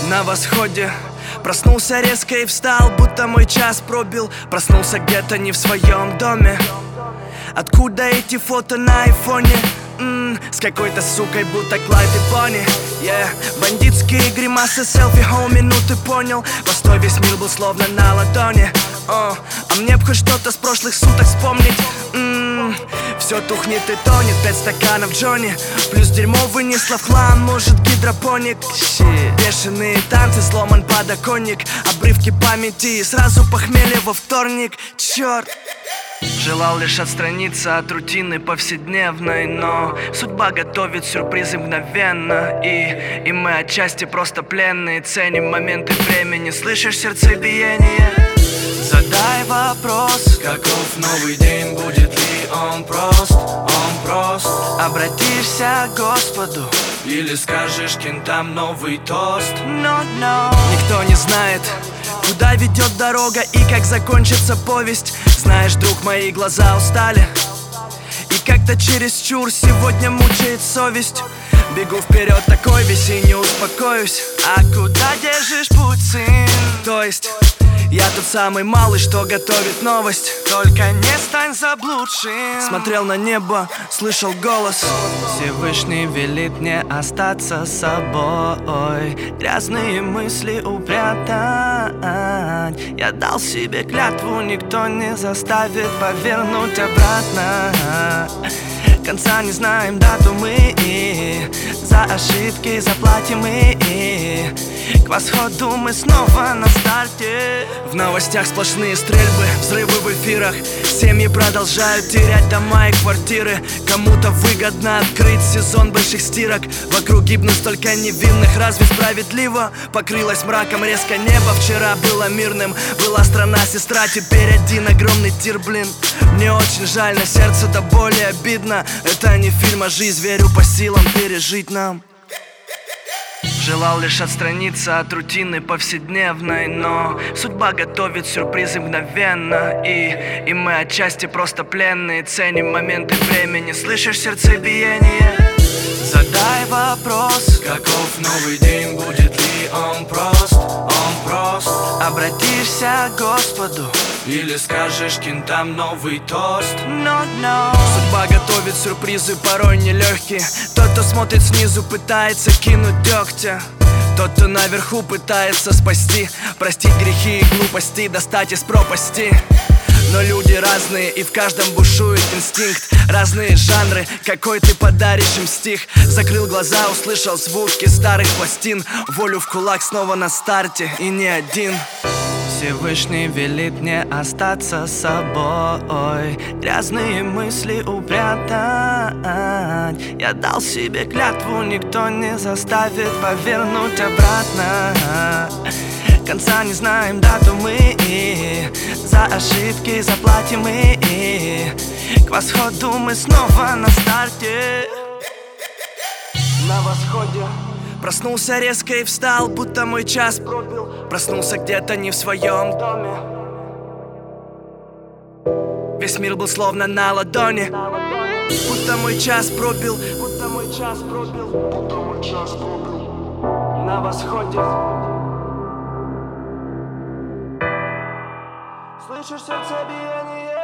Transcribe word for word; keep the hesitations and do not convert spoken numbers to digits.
На восходе проснулся резко и встал, будто мой час пробил. Проснулся где-то не в своем доме. Откуда эти фото на айфоне? М-м, с какой-то сукой, будто Клайд и Бонни. Yeah. Бандитские гримасы, селфи, хоуми, ну ты понял. Постой, весь мир был словно на ладони. О, а мне б хоть что-то с прошлых суток вспомнить. М-м, все тухнет и тонет, пять стаканов Джонни. Плюс дерьмо вынесла в хлам, может гидропоник. Shit. Бешеные танцы, сломан подоконник. Обрывки памяти и сразу похмелье во вторник. Черт. Желал лишь отстраниться от рутины повседневной, но судьба готовит сюрпризы мгновенно. И, и мы отчасти просто пленные, ценим моменты времени. Слышишь сердцебиение? Задай вопрос, каков новый день, будет ли он прост, он прост. Обратишься к Господу или скажешь кентам новый тост? No, no. Никто не знает, куда ведет дорога и как закончится повесть. Знаешь, друг, мои глаза устали, и как-то чересчур сегодня мучает совесть. Бегу вперед такой весь и не успокоюсь. А куда держишь путь, сын? То есть я тот самый малый, что готовит новость. Только не стань заблудшим. Смотрел на небо, слышал голос. Всевышний велит мне остаться собой, грязные мысли упрятать. Я дал себе клятву, никто не заставит повернуть обратно. Конца не знаем, дату мы и за ошибки заплатим мы и к восходу мы снова на старте. В новостях сплошные стрельбы, взрывы в эфирах. Семьи продолжают терять дома и квартиры. Кому-то выгодно открыть сезон больших стирок. Вокруг гибнут столько невинных, разве справедливо? Покрылось мраком резко небо. Вчера было мирным, была страна-сестра, теперь один огромный тир, блин. Мне очень жаль, на сердце до боли обидно. Это не фильм, а жизнь, верю, по силам пережить нам. Желал лишь отстраниться от рутины повседневной, но судьба готовит сюрпризы мгновенно. И, и мы отчасти просто пленные, ценим моменты времени. Слышишь сердцебиение? Задай вопрос, каков новый день, будет ли он прост, он прост. Обратишься к Господу или скажешь кентам новый тост? No, no. Судьба готовит сюрпризы, порой нелегкие. Тот, кто смотрит снизу, пытается кинуть дегтя. Тот, кто наверху, пытается спасти, простить грехи и глупости, достать из пропасти. Но люди разные, и в каждом бушует инстинкт. Разные жанры, какой ты подаришь им стих. Закрыл глаза, услышал звуки старых пластин. Волю в кулак, снова на старте, и не один. Всевышний велит мне остаться собой, грязные мысли упрятать. Я дал себе клятву, никто не заставит повернуть обратно. Конца не знаем, дату мы и за ошибки заплатим мы и к восходу мы снова на старте. На восходе проснулся резко и встал, будто мой час пробил. Проснулся где-то не в своем доме. Весь мир был словно на ладони. Будто мой час пробил, будто мой час пробил, будто мой час пробил. На восходе. Слышишь сердцебиение?